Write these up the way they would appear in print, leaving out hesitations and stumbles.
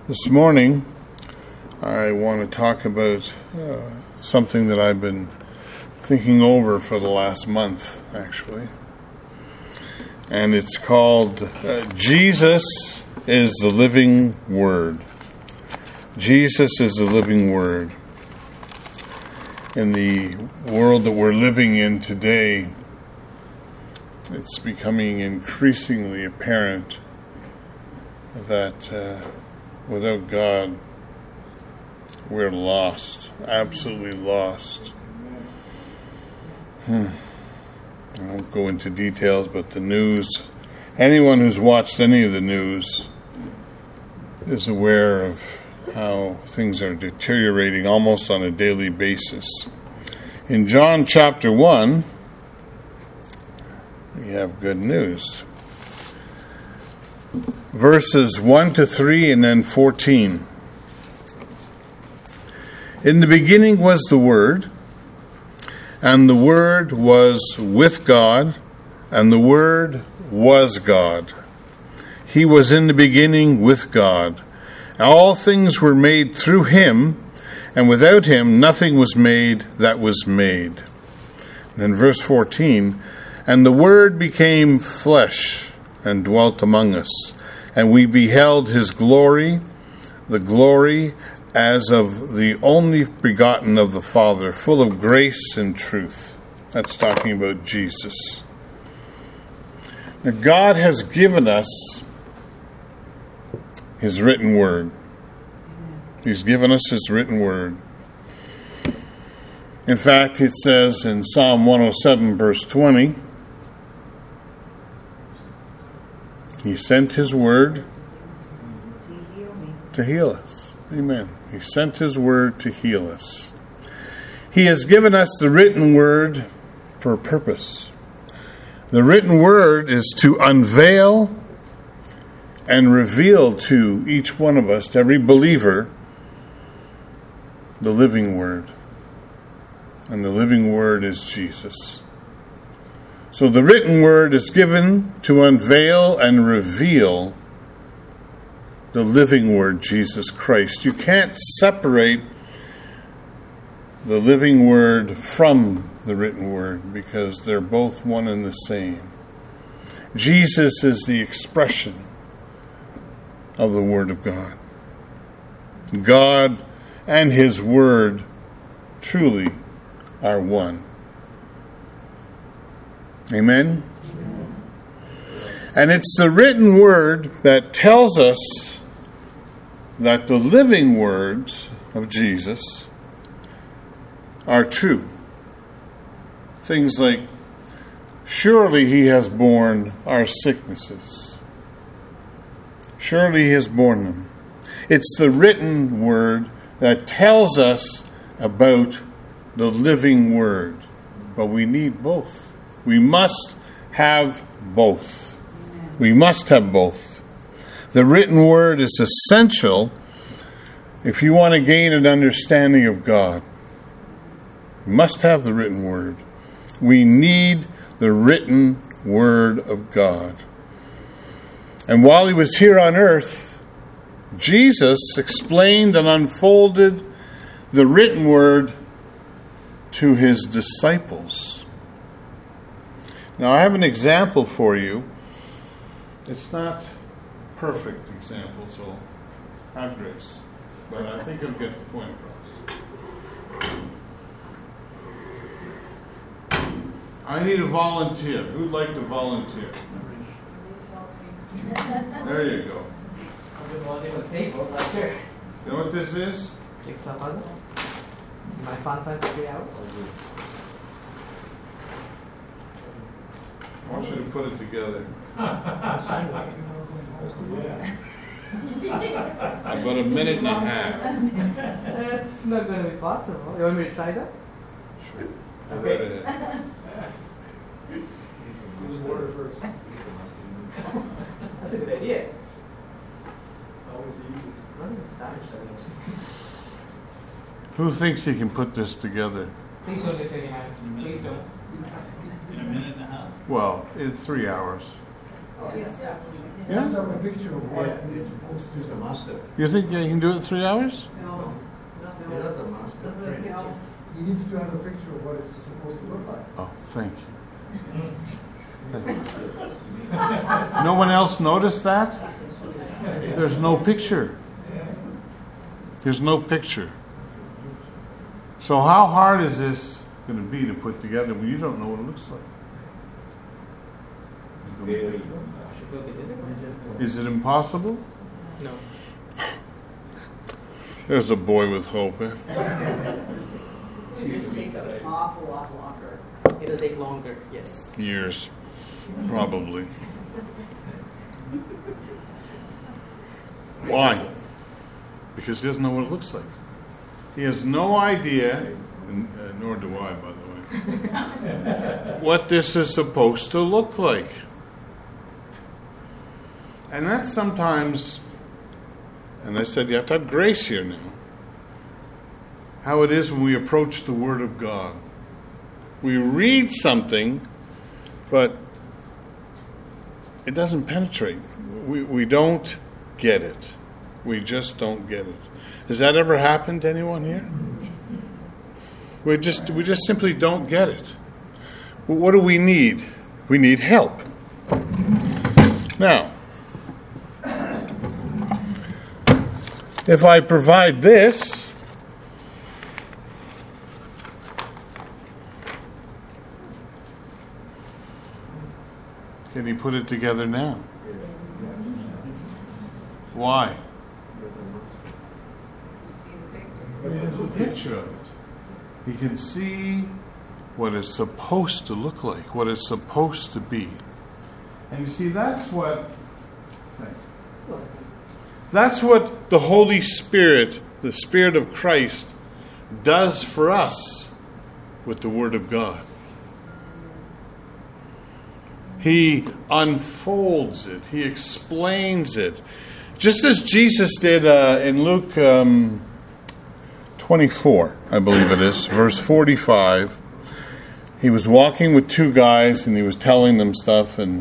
This morning, I want to talk about something that I've been thinking over for the last month, actually. And it's called Jesus is the Living Word. Jesus is the living Word. In the world that we're living in today, it's becoming increasingly apparent that without God, we're lost, absolutely lost. I won't go into details, but the news, anyone who's watched any of the news is aware of how things are deteriorating almost on a daily basis. In John chapter 1, we have good news. Verses 1 to 3 and then 14. In the beginning was the Word, and the Word was with God, and the Word was God. He was in the beginning with God. All things were made through him, and without him nothing was made that was made. And in verse 14, and the Word became flesh and dwelt among us, and we beheld his glory, the glory as of the only begotten of the Father, full of grace and truth. That's talking about Jesus. Now, God has given us his written word. He's given us his written word. In fact, it says in Psalm 107, verse 20, he sent his word to heal us. Amen. He sent his word to heal us. He has given us the written word for a purpose. The written word is to unveil and reveal to each one of us, to every believer, the living word. And the living word is Jesus. So the written word is given to unveil and reveal the living word, Jesus Christ. You can't separate the living word from the written word because they're both one and the same. Jesus is the expression of the Word of God. God and his word truly are one. Amen? And it's the written word that tells us that the living words of Jesus are true. Things like, surely he has borne our sicknesses. Surely he has borne them. It's the written word that tells us about the living word. But we need both. We must have both. We must have both. The written word is essential if you want to gain an understanding of God. You must have the written word. We need the written word of God. And while he was here on earth, Jesus explained and unfolded the written word to his disciples. Now, I have an example for you. It's not a perfect example, so have grace. But I think it'll get the point across. I need a volunteer. Who'd like to volunteer? There you go. You know what this is? My fun time to 3 hours. I want you to put it together. About a minute and a half. It's not going to be possible. You want me to try that? Sure. Okay. That's a good idea. Who thinks he can put this together? Please don't lift any hands. Please don't. In a minute and a half? Well, in 3 hours. He has to have a picture of what he's supposed to do as the master. You think you can do it in 3 hours? No. He's not the master. He needs to have a picture of what it's supposed to look like. Oh, thank you. No one else noticed that? There's no picture. There's no picture. So how hard is this going to be to put together when you don't know what it looks like? Is it impossible? No. There's a boy with hope. Eh? It'll just take an awful lot longer. It'll take longer, yes. Years, probably. Why? Because he doesn't know what it looks like. He has no idea, and, nor do I, by the way, what this is supposed to look like. And that's sometimes, and I said you have to have grace here now, how it is when we approach the Word of God. We read something, but it doesn't penetrate. We don't get it. We just don't get it. Has that ever happened to anyone here? We just simply don't get it. What do we need? We need help. Now, if I provide this, can he put it together now? Why? He has a picture of it. He can see what it's supposed to look like, what it's supposed to be. And you see, that's what the Holy Spirit, the Spirit of Christ, does for us with the Word of God. He unfolds it. He explains it. Just as Jesus did in Luke 24, I believe it is, verse 45. He was walking with two guys and he was telling them stuff and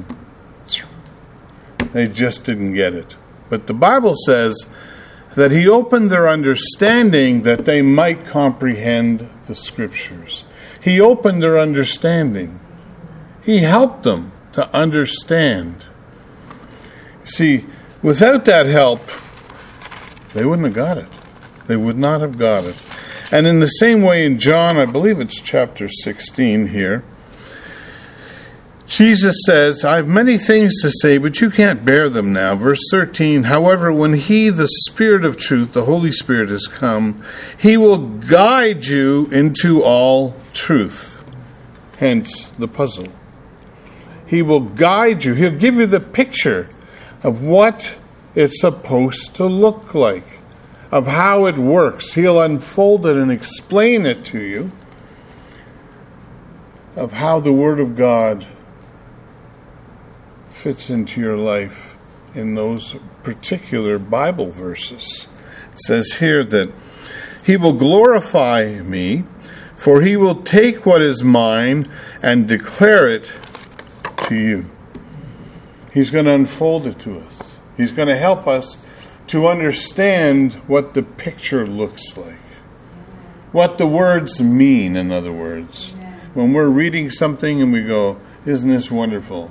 they just didn't get it. But the Bible says that he opened their understanding that they might comprehend the Scriptures. He opened their understanding. He helped them to understand. See, without that help, they wouldn't have got it. They would not have got it. And in the same way in John, I believe it's chapter 16 here, Jesus says, I have many things to say, but you can't bear them now. Verse 13, however, when he, the Spirit of truth, the Holy Spirit, has come, he will guide you into all truth. Hence the puzzle. He will guide you. He'll give you the picture of what it's supposed to look like, of how it works. He'll unfold it and explain it to you, of how the Word of God fits into your life in those particular Bible verses. It says here that he will glorify me, for he will take what is mine and declare it to you. He's going to unfold it to us. He's going to help us to understand what the picture looks like. What the words mean, in other words. When we're reading something and we go, isn't this wonderful?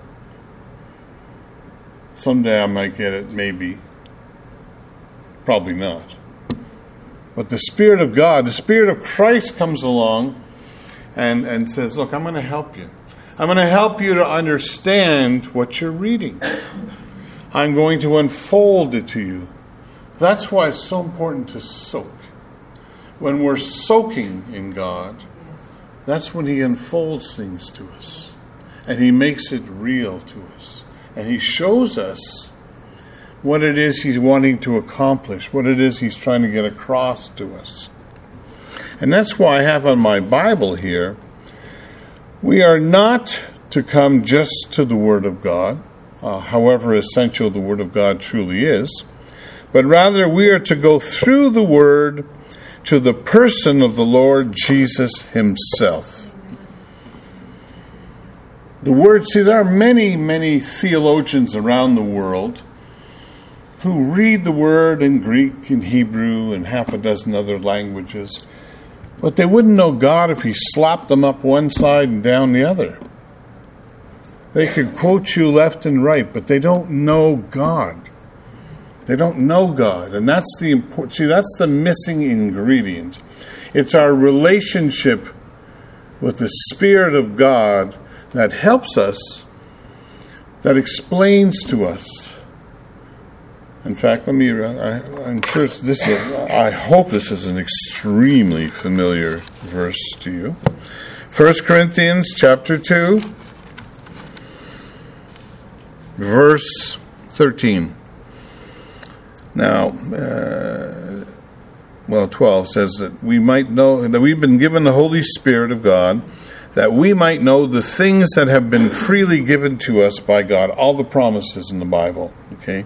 Someday I might get it, maybe. Probably not. But the Spirit of God, the Spirit of Christ comes along and says, look, I'm going to help you. I'm going to help you to understand what you're reading. I'm going to unfold it to you. That's why it's so important to soak. When we're soaking in God, that's when He unfolds things to us. And He makes it real to us. And He shows us what it is He's wanting to accomplish, what it is He's trying to get across to us. And that's why I have on my Bible here, we are not to come just to the Word of God, however essential the Word of God truly is, but rather we are to go through the Word to the person of the Lord Jesus Himself. The word, see, there are many, many theologians around the world who read the word in Greek and Hebrew and half a dozen other languages, but they wouldn't know God if He slapped them up one side and down the other. They could quote you left and right, but they don't know God. They don't know God, and that's the important. See, that's the missing ingredient. It's our relationship with the Spirit of God that helps us, that explains to us. In fact, I'm sure I hope this is an extremely familiar verse to you. 1 Corinthians chapter 2, verse 13. Now, 12 says that we might know that we've been given the Holy Spirit of God, that we might know the things that have been freely given to us by God. All the promises in the Bible, okay?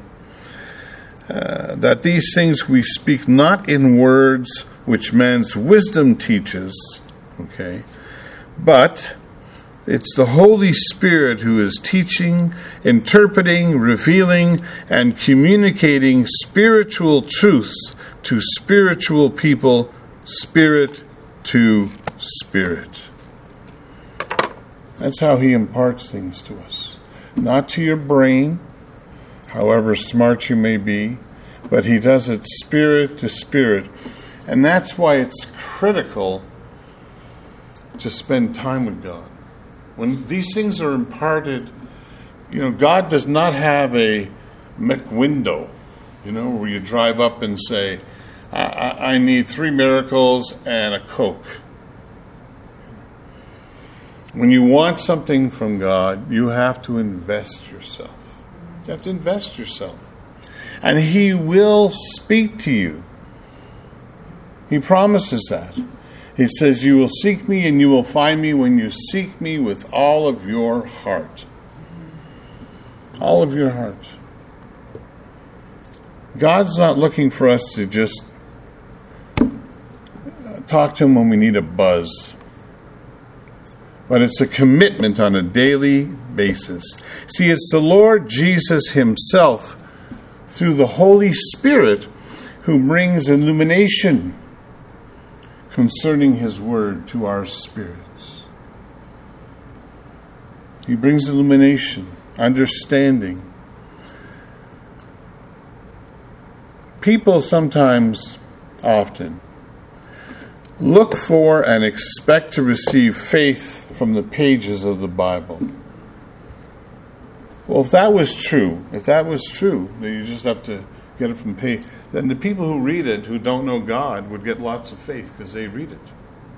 That these things we speak not in words which man's wisdom teaches, okay? But it's the Holy Spirit who is teaching, interpreting, revealing, and communicating spiritual truths to spiritual people, spirit to spirit. That's how He imparts things to us. Not to your brain, however smart you may be, but He does it spirit to spirit. And that's why it's critical to spend time with God. When these things are imparted, God does not have a McWindow, where you drive up and say, I need 3 miracles and a Coke. When you want something from God, you have to invest yourself. You have to invest yourself. And He will speak to you. He promises that. He says, you will seek me and you will find me when you seek me with all of your heart. All of your heart. God's not looking for us to just talk to Him when we need a buzz. But it's a commitment on a daily basis. See, it's the Lord Jesus Himself, through the Holy Spirit, who brings illumination concerning His Word to our spirits. He brings illumination, understanding. People sometimes, often, look for and expect to receive faith from the pages of the Bible. Well, if that was true, that you just have to get it from page, then the people who read it, who don't know God, would get lots of faith because they read it.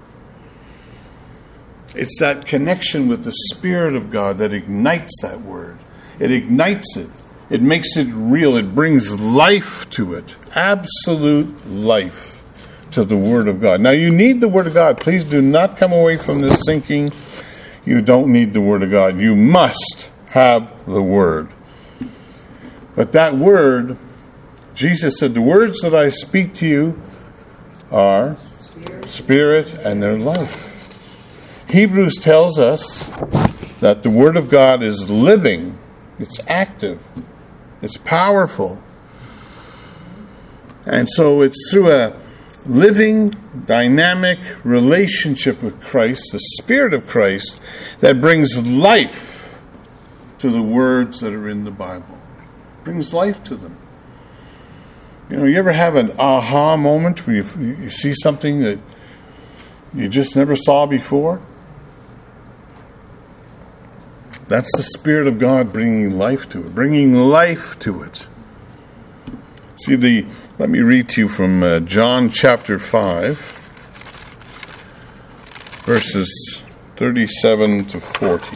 It's that connection with the Spirit of God that ignites that word. It ignites it. It makes it real. It brings life to it. Absolute life to the Word of God. Now, you need the Word of God. Please do not come away from this thinking you don't need the Word of God. You must have the Word. But that Word, Jesus said, the words that I speak to you are Spirit and they're life. Hebrews tells us that the Word of God is living. It's active. It's powerful. And so it's through a living, dynamic relationship with Christ, the Spirit of Christ, that brings life to the words that are in the Bible. Brings life to them. You ever have an aha moment where you see something that you just never saw before? That's the Spirit of God bringing life to it. Bringing life to it. See, let me read to you from John chapter 5, verses 37 to 40.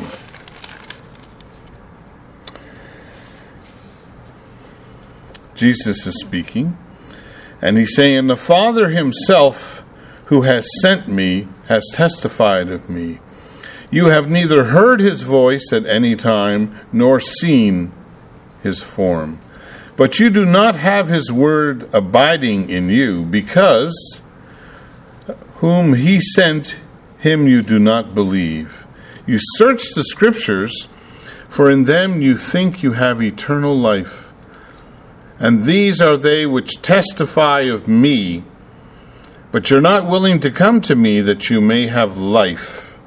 Jesus is speaking, and He's saying, the Father Himself who has sent me has testified of me. You have neither heard His voice at any time, nor seen His form. But you do not have His word abiding in you, because whom He sent, Him you do not believe. You search the Scriptures, for in them you think you have eternal life. And these are they which testify of me, but you're not willing to come to me that you may have life.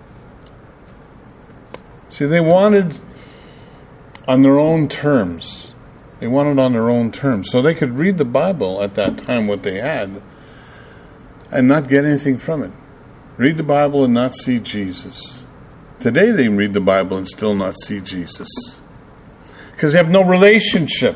See, they wanted on their own terms. They wanted on their own terms. So they could read the Bible at that time, what they had, and not get anything from it. Read the Bible and not see Jesus. Today they read the Bible and still not see Jesus. Because they have no relationship.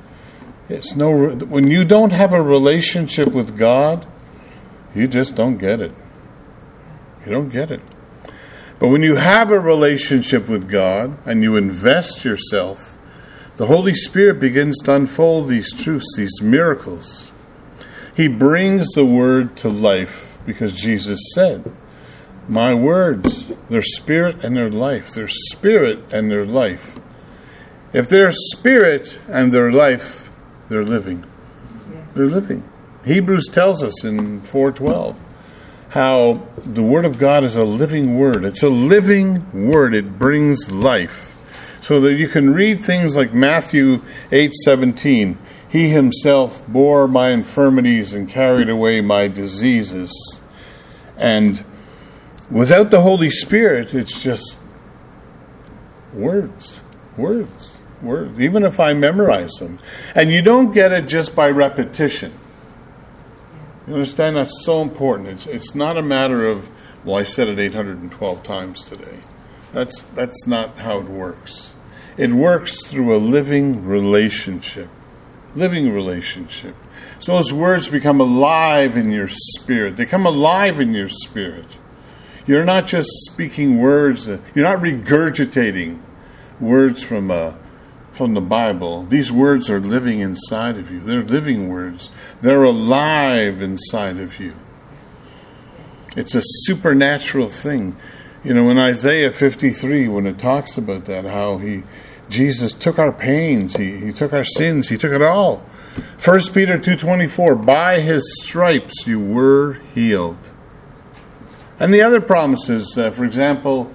When you don't have a relationship with God, you just don't get it. You don't get it. But when you have a relationship with God and you invest yourself, the Holy Spirit begins to unfold these truths, these miracles. He brings the Word to life because Jesus said, my words, they're spirit and they're life. They're spirit and they're life. If they're spirit and they're life, they're living. Yes. They're living. Hebrews tells us in 4:12 how the Word of God is a living Word. It's a living Word. It brings life. So that you can read things like Matthew 8:17. He himself bore my infirmities and carried away my diseases. And without the Holy Spirit, it's just words. Even if I memorize them. And you don't get it just by repetition. You understand? That's so important. It's not a matter of, well, I said it 812 times today. That's not how it works. It works through a living relationship. Living relationship. So those words become alive in your spirit. They come alive in your spirit. You're not just speaking words. You're not regurgitating words from the Bible. These words are living inside of you. They're living words. They're alive inside of you. It's a supernatural thing. You know, in Isaiah 53, when it talks about that, how Jesus took our pains, he took our sins, he took it all. 1 Peter 2:24, by his stripes you were healed. And the other promises, for example,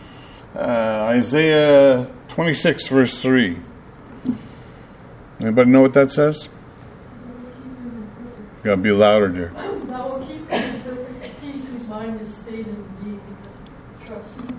Isaiah 26 verse 3. Anybody know what that says? You gotta be louder, dear. Thou will keep him in perfect peace whose mind is stayed in thee because he trusts you.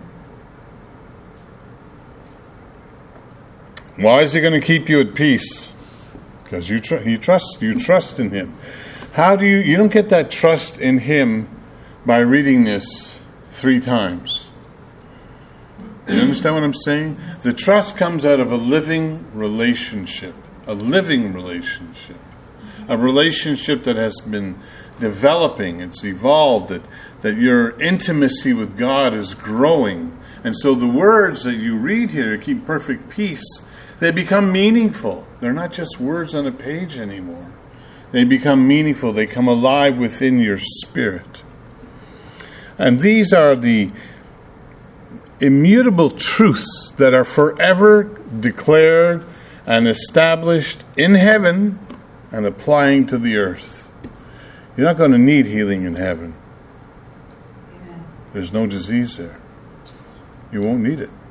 Why is he going to keep you at peace? Because you trust in him. How do you don't get that trust in him by reading this 3 times. You understand what I'm saying? The trust comes out of a living relationship. A living relationship. A relationship that has been developing. It's evolved. That your intimacy with God is growing. And so the words that you read here, keep perfect peace, they become meaningful. They're not just words on a page anymore. They become meaningful. They come alive within your spirit. And these are the immutable truths that are forever declared and established in heaven and applying to the earth. You're not going to need healing in heaven. Amen. There's no disease there. You won't need it.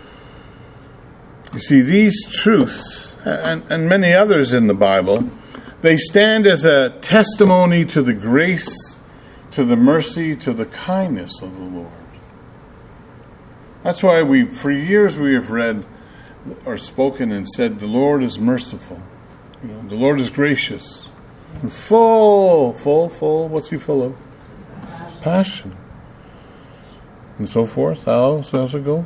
You see, these truths, and many others in the Bible, they stand as a testimony to the grace, to the mercy, to the kindness of the Lord. That's why for years we have read or spoken and said, the Lord is merciful. You know, the Lord is gracious. And full, what's he full of? Passion. And so forth. How's it go?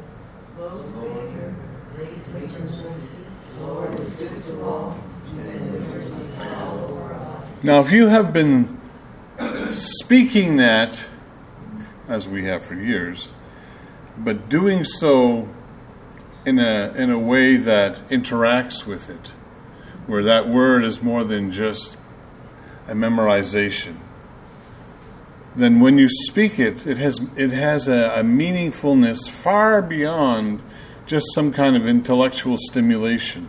Now, if you have been speaking that, as we have for years, but doing so in a way that interacts with it, where that word is more than just a memorization, then when you speak it, it has a meaningfulness far beyond just some kind of intellectual stimulation.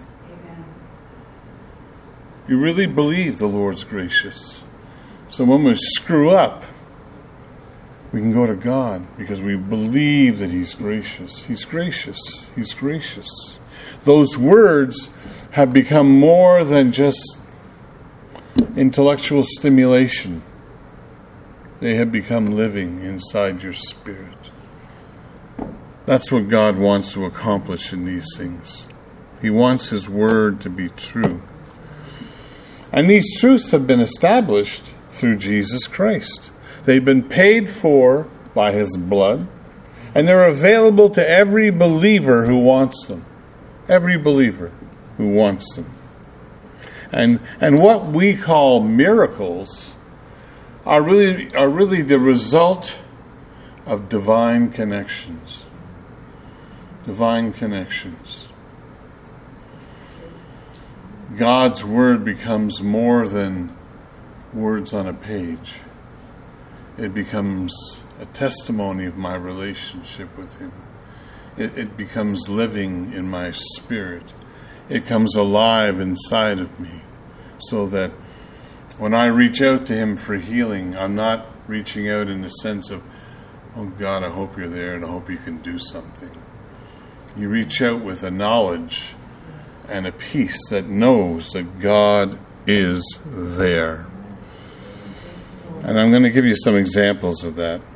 You really believe the Lord's gracious. So when we screw up, We can go to God because we believe that He's gracious. He's gracious. He's gracious. Those words have become more than just intellectual stimulation. They have become living inside your spirit. That's what God wants to accomplish in these things. He wants His word to be true. And these truths have been established through Jesus Christ. They've been paid for by His blood, and they're available to every believer who wants them. Every believer who wants them. And what we call miracles are really the result of divine connections. Divine connections. God's word becomes more than words on a page. It becomes a testimony of my relationship with Him. It becomes living in my spirit. It comes alive inside of me, so that when I reach out to Him for healing, I'm not reaching out in the sense of, oh God, I hope you're there and I hope you can do something. You reach out with a knowledge and a peace that knows that God is there. And I'm going to give you some examples of that.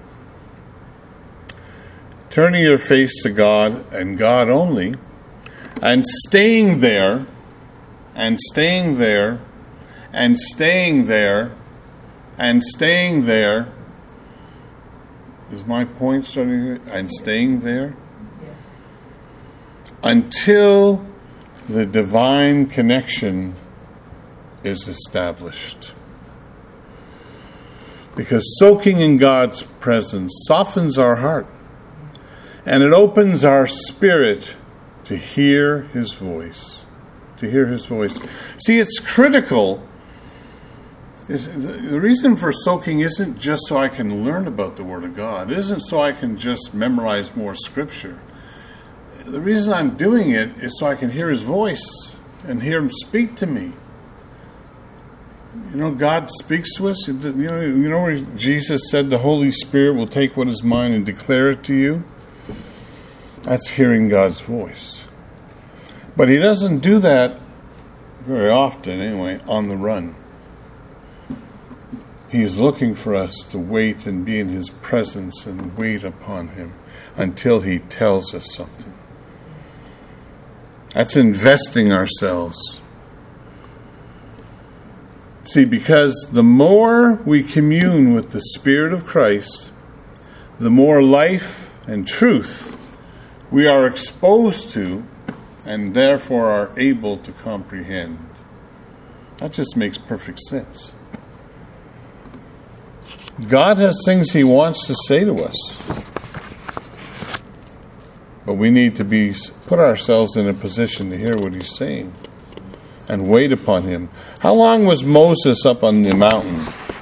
Turning your face to God and God only, and staying there, and staying there, and staying there, and staying there. Is my point starting here? And staying there? Yes. Until the divine connection is established. Because soaking in God's presence softens our heart, and it opens our spirit to hear His voice. To hear His voice. See, it's critical. The reason for soaking isn't just so I can learn about the Word of God. It isn't so I can just memorize more Scripture. The reason I'm doing it is so I can hear His voice and hear Him speak to me. You know, God speaks to us. You know where Jesus said the Holy Spirit will take what is mine and declare it to you? That's hearing God's voice. But He doesn't do that very often, anyway, on the run. He's looking for us to wait and be in His presence and wait upon Him until He tells us something. That's investing ourselves. See, because the more we commune with the Spirit of Christ, the more life and truth we are exposed to and therefore are able to comprehend. That just makes perfect sense. God has things He wants to say to us. But we need to put ourselves in a position to hear what He's saying and wait upon Him. How long was Moses up on the mountain?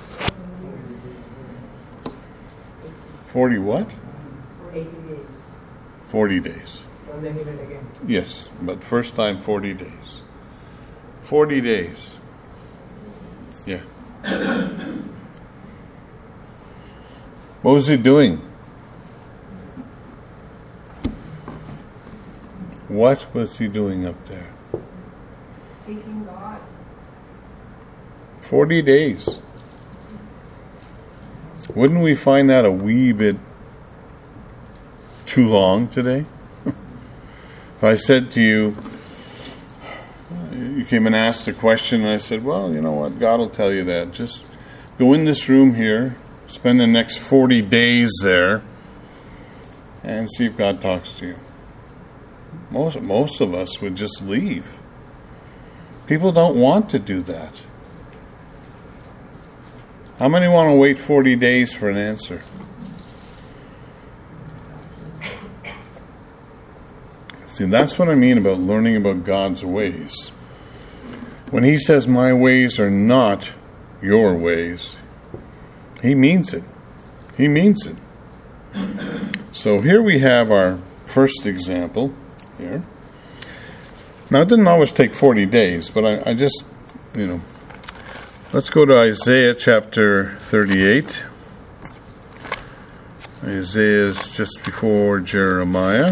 40 what? 80 days. 40 days. And then He went again. Yes, but first time 40 days. 40 days. Yeah. What was He doing? What was He doing up there? Seeking God. 40 days. Wouldn't we find that a wee bit too long today? If I said to you, you came and asked a question, and I said, well, you know what, God will tell you that. Just go in this room here, spend the next 40 days there, and see if God talks to you. Most of us would just leave. People don't want to do that. How many want to wait 40 days for an answer? See, that's what I mean about learning about God's ways. When He says, my ways are not your ways, He means it. He means it. So here we have our first example here. Now, it didn't always take 40 days, but I just, let's go to Isaiah chapter 38. Isaiah is just before Jeremiah.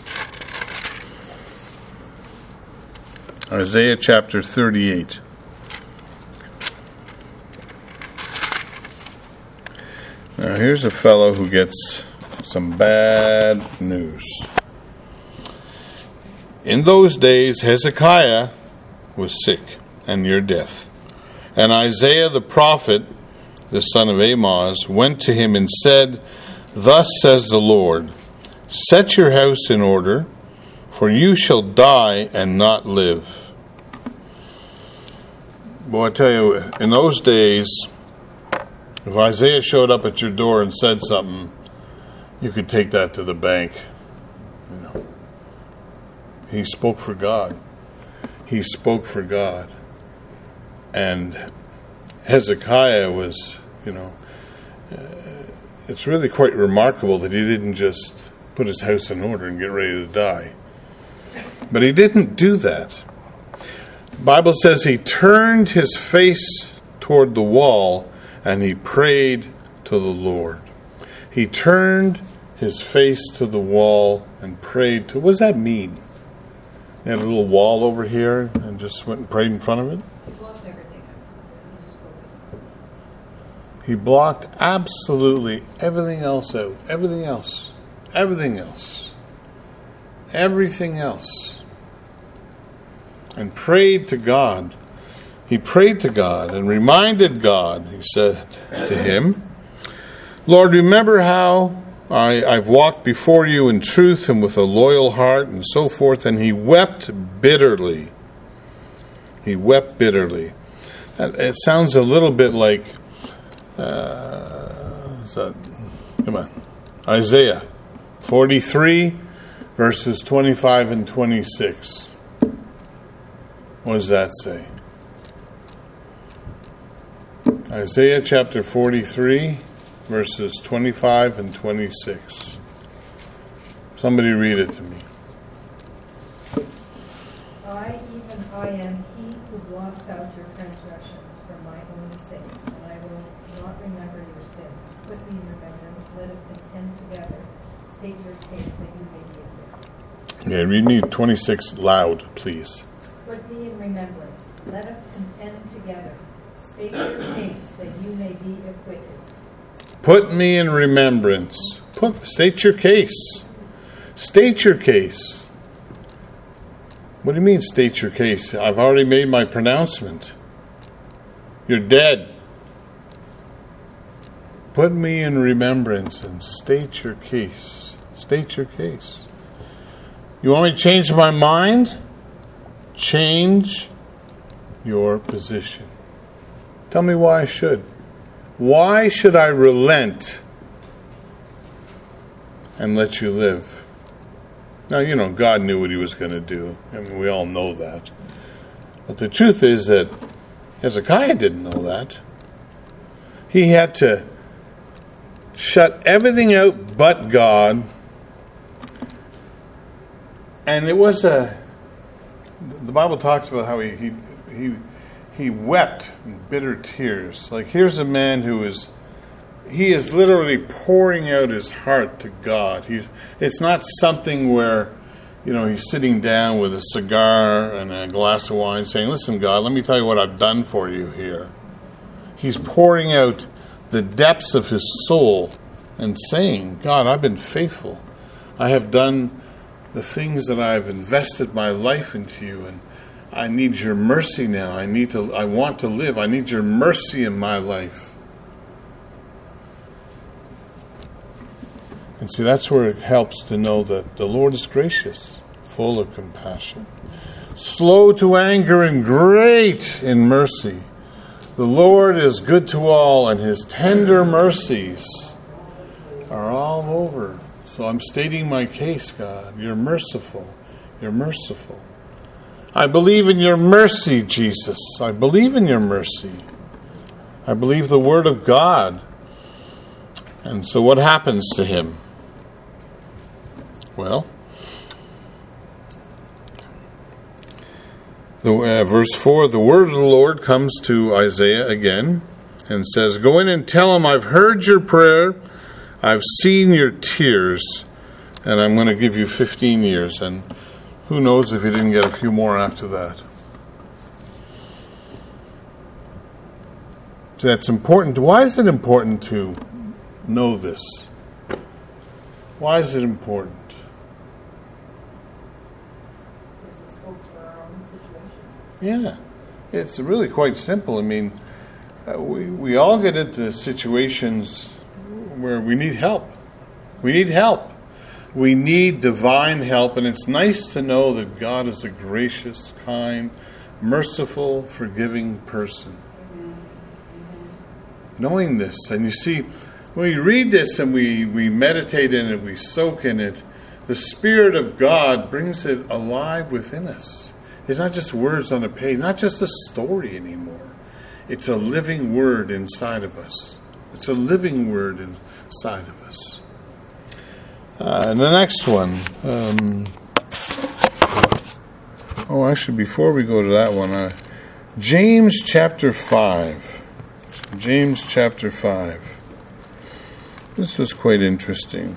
Isaiah chapter 38. Now here's a fellow who gets some bad news. In those days Hezekiah was sick and near death. And Isaiah the prophet, the son of Amoz, went to him and said, Thus says the Lord, set your house in order, for you shall die and not live. Boy, I tell you, in those days, if Isaiah showed up at your door and said something, you could take that to the bank. You know, he spoke for God. He spoke for God. And Hezekiah was, it's really quite remarkable that he didn't just put his house in order and get ready to die. But he didn't do that. The Bible says he turned his face toward the wall and he prayed to the Lord. He turned his face to the wall and prayed to... What does that mean? He had a little wall over here and just went and prayed in front of it? He blocked everything out. He just focused. He blocked absolutely everything else out. Everything else. Everything else. Everything else. And prayed to God. He prayed to God and reminded God, he said to him, Lord, remember how I've walked before you in truth and with a loyal heart and so forth. And he wept bitterly. He wept bitterly. It sounds a little bit like, Isaiah 43, verses 25 and 26. What does that say? Isaiah chapter 43, verses 25 and 26. Somebody read it to me. I am he who blots out your transgressions for my own sake, and I will not remember your sins. Put me in remembrance, let us contend together. State your case that you may be acquitted. Okay, read me 26 loud, please. Put me in remembrance, let us contend together. State your case that you may be acquitted. Put me in remembrance. State your case. State your case. What do you mean, state your case? I've already made my pronouncement. You're dead. Put me in remembrance and state your case. State your case. You want me to change my mind? Change your position. Tell me why I should. Why should I relent and let you live? Now, God knew what he was going to do. I mean, we all know that. But the truth is that Hezekiah didn't know that. He had to shut everything out but God. And it was the Bible talks about how he wept in bitter tears. Like, here's a man he is literally pouring out his heart to God. It's not something where, he's sitting down with a cigar and a glass of wine saying, listen, God, let me tell you what I've done for you here. He's pouring out the depths of his soul and saying, God, I've been faithful. I have done the things that I've invested my life into you, and I need your mercy now. I want to live. I need your mercy in my life. And see, that's where it helps to know that the Lord is gracious, full of compassion, slow to anger and great in mercy. The Lord is good to all, and his tender mercies are all over. So I'm stating my case, God. You're merciful. You're merciful. I believe in your mercy, Jesus. I believe in your mercy. I believe the word of God. And so what happens to him? Well, verse 4, the word of the Lord comes to Isaiah again and says, go in and tell him, I've heard your prayer. I've seen your tears, and I'm going to give you 15 years. And who knows if he didn't get a few more after that. So that's important. Why is it important to know this? Why is it important? There's a scope for our own situations. Yeah, it's really quite simple. I mean, we all get into situations where we need help. We need help. We need divine help, and it's nice to know that God is a gracious, kind, merciful, forgiving person. Knowing this, and you see, when we read this and we meditate in it, we soak in it, the Spirit of God brings it alive within us. It's not just words on a page, not just a story anymore. It's a living word inside of us. It's a living word inside of us. And the next one. Actually, before we go to that one, James chapter 5. James chapter 5. This was quite interesting.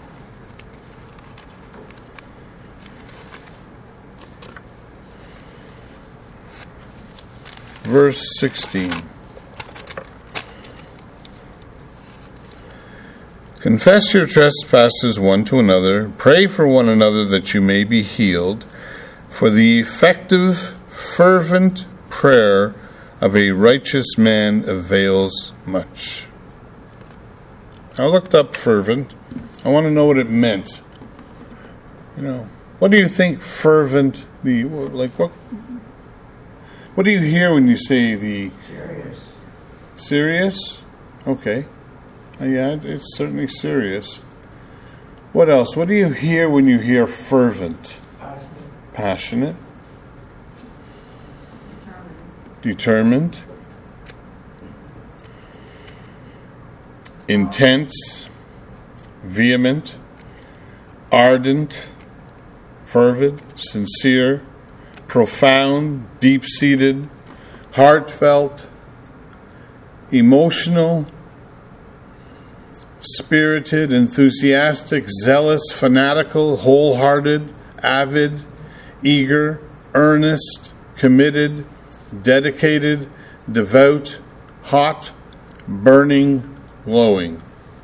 Verse 16. Confess your trespasses one to another, pray for one another that you may be healed, for the effective, fervent prayer of a righteous man avails much. I looked up fervent. I want to know what it meant. What do you think fervent? What do you hear when you say the Serious. Serious? Okay. Yeah, it's certainly serious. What else? What do you hear when you hear fervent? Passionate. Determined. Intense. Vehement. Ardent. Fervid. Sincere. Profound. Deep-seated. Heartfelt. Emotional. Spirited, enthusiastic, zealous, fanatical, wholehearted, avid, eager, earnest, committed, dedicated, devout, hot, burning, glowing.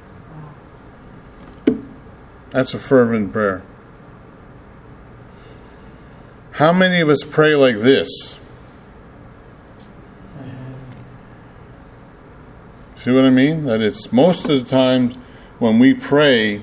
That's a fervent prayer. How many of us pray like this? See what I mean? That it's most of the time when we pray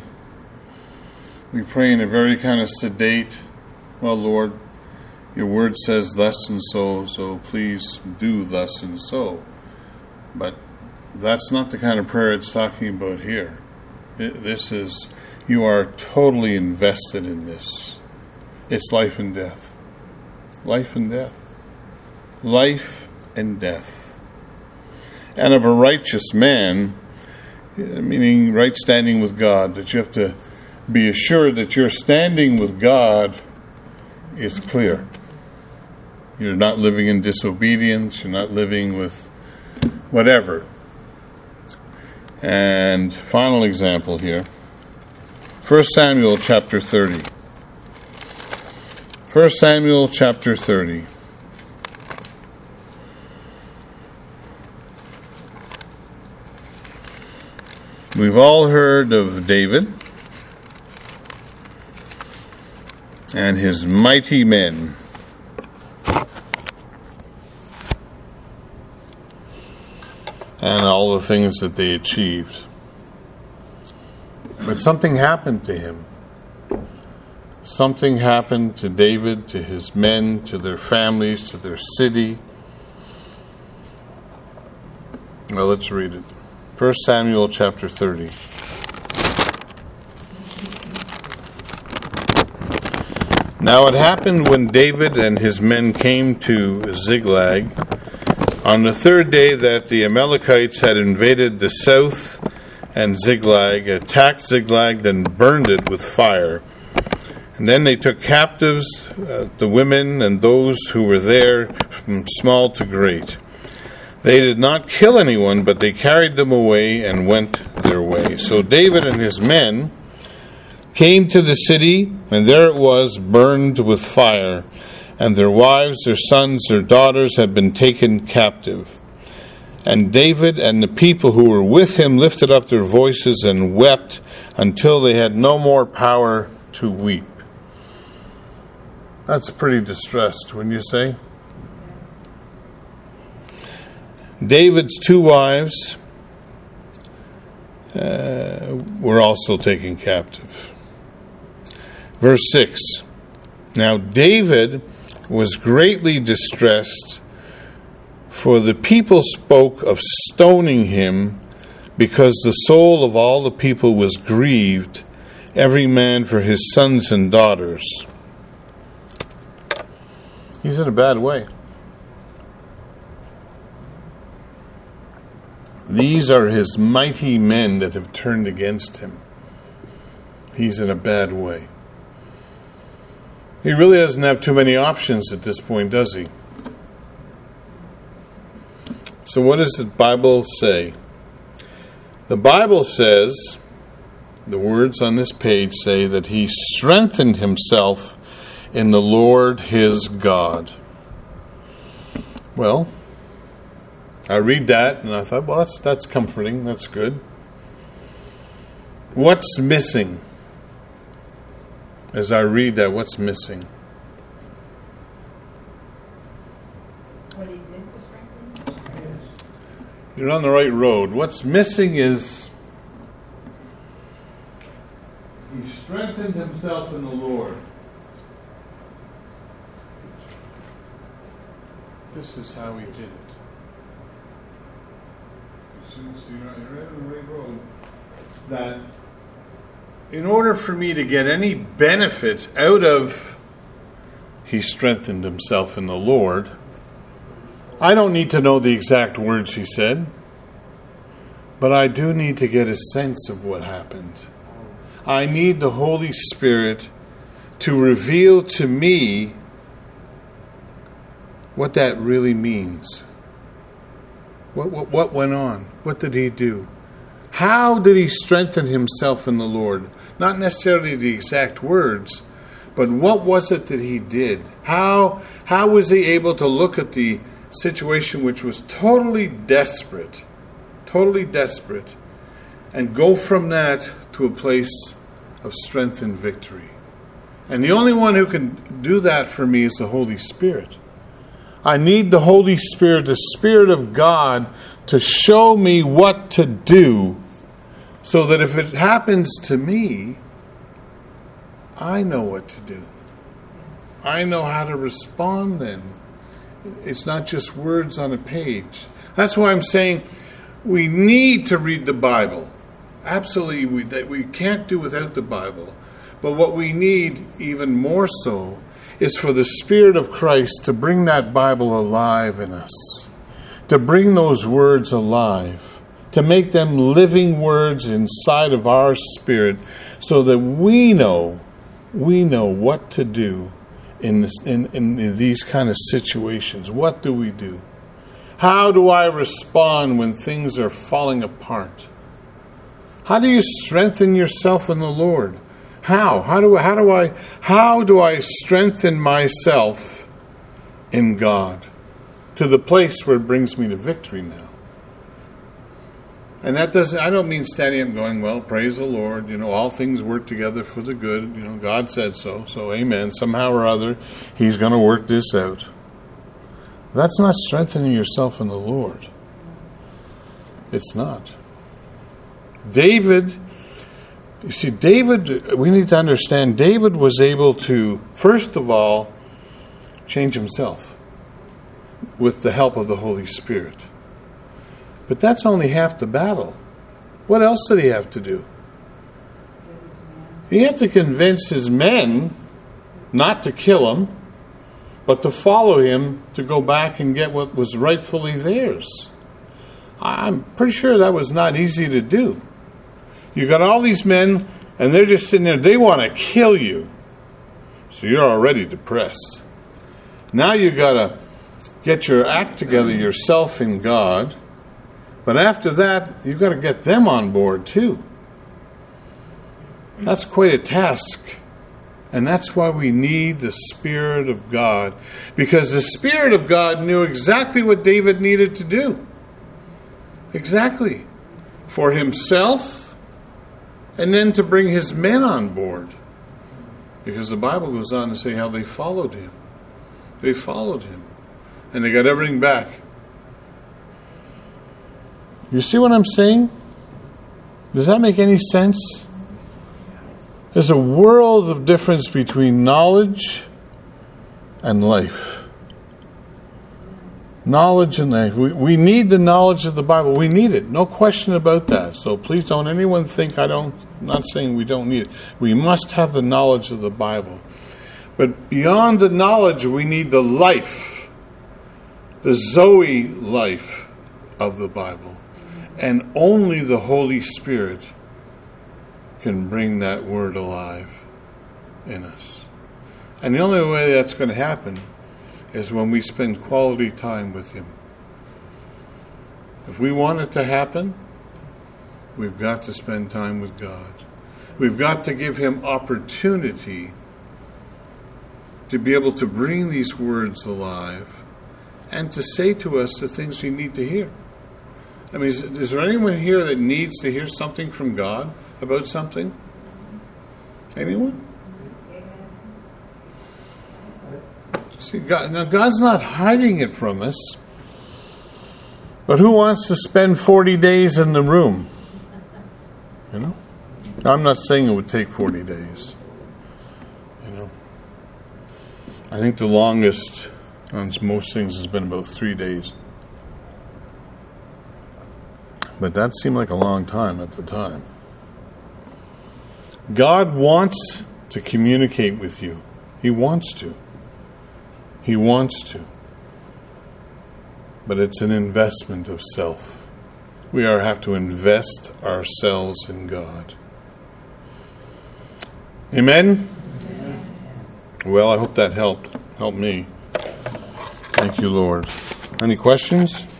in a very kind of sedate, well, Lord, your word says thus and so please do thus and so. But that's not the kind of prayer it's talking about here. This is, you are totally invested in this. It's life and death. Life and death. Life and death. And of a righteous man, meaning right standing with God, that you have to be assured that your standing with God is clear. You're not living in disobedience, you're not living with whatever. And final example here, 1 Samuel chapter 30. 1 Samuel chapter 30. We've all heard of David and his mighty men. And all the things that they achieved. But something happened to him. Something happened to David, to his men, to their families, to their city. Well, let's read it. 1 Samuel chapter 30. Now it happened when David and his men came to Ziklag on the third day that the Amalekites had invaded the south, and Ziklag, attacked Ziklag, then burned it with fire. And then they took captives the women and those who were there, from small to great. They did not kill anyone, but they carried them away and went their way. way. So David and his men came to the city, and there it was, burned with fire, and their wives, their sons, their daughters had been taken captive. And David and the people who were with him lifted up their voices and wept until they had no more power to weep. That's pretty distressed, wouldn't you say? David's 2 wives were also taken captive. Verse 6. Now David was greatly distressed, for the people spoke of stoning him, because the soul of all the people was grieved, every man for his sons and daughters. He's in a bad way. These are his mighty men that have turned against him. He's in a bad way. He really doesn't have too many options at this point, does he? So what does the Bible say? The Bible says, the words on this page say that he strengthened himself in the Lord his God. Well, I read that and I thought, well, that's comforting, that's good. What's missing? As I read that, what's missing? What he did to strengthen him? You're on the right road. What's missing is he strengthened himself in the Lord. This is how he did it. So you're right on the right road. That in order for me to get any benefit out of he strengthened himself in the Lord, I don't need to know the exact words he said, but I do need to get a sense of what happened. I need the Holy Spirit to reveal to me what that really means. What went on? What did he do? How did he strengthen himself in the Lord? Not necessarily the exact words, but what was it that he did? How was he able to look at the situation which was totally desperate, and go from that to a place of strength and victory? And the only one who can do that for me is the Holy Spirit. I need the Holy Spirit, the Spirit of God, to show me what to do, so that if it happens to me, I know what to do. I know how to respond then. It's not just words on a page. That's why I'm saying we need to read the Bible. Absolutely, we can't do without the Bible. But what we need even more so is for the Spirit of Christ to bring that Bible alive in us, to bring those words alive, to make them living words inside of our spirit, so that we know what to do in these kind of situations. What do we do? How do I respond when things are falling apart? How do you strengthen yourself in the Lord? How do I strengthen myself in God to the place where it brings me to victory now? And that I don't mean standing up and going, well, praise the Lord, all things work together for the good, God said so amen, somehow or other, He's going to work this out. That's not strengthening yourself in the Lord. It's not. David, we need to understand, David was able to, first of all, change himself with the help of the Holy Spirit. But that's only half the battle. What else did he have to do? He had to convince his men not to kill him, but to follow him to go back and get what was rightfully theirs. I'm pretty sure that was not easy to do. You got all these men, and they're just sitting there. They want to kill you. So you're already depressed. Now you got to get your act together yourself in God. But after that, you've got to get them on board too. That's quite a task. And that's why we need the Spirit of God. Because the Spirit of God knew exactly what David needed to do. Exactly. For himself, and then to bring his men on board. Because the Bible goes on to say how they followed him. They followed him. And they got everything back. You see what I'm saying? Does that make any sense? There's a world of difference between knowledge and life. Knowledge and life. We need the knowledge of the Bible. We need it. No question about that. So please don't anyone think I'm not saying we don't need it. We must have the knowledge of the Bible. But beyond the knowledge, we need the life. The Zoe life of the Bible. And only the Holy Spirit can bring that word alive in us. And the only way that's going to happen is when we spend quality time with Him. If we want it to happen, we've got to spend time with God. We've got to give Him opportunity to be able to bring these words alive and to say to us the things we need to hear. I mean, is there anyone here that needs to hear something from God about something? Anyone? See, God's not hiding it from us. But who wants to spend 40 days in the room? You know? I'm not saying it would take 40 days. You know? I think the longest on most things has been about 3 days. But that seemed like a long time at the time. God wants to communicate with you. He wants to. He wants to. But it's an investment of self. We have to invest ourselves in God. Amen? Amen? Well, I hope that helped me. Thank you, Lord. Any questions?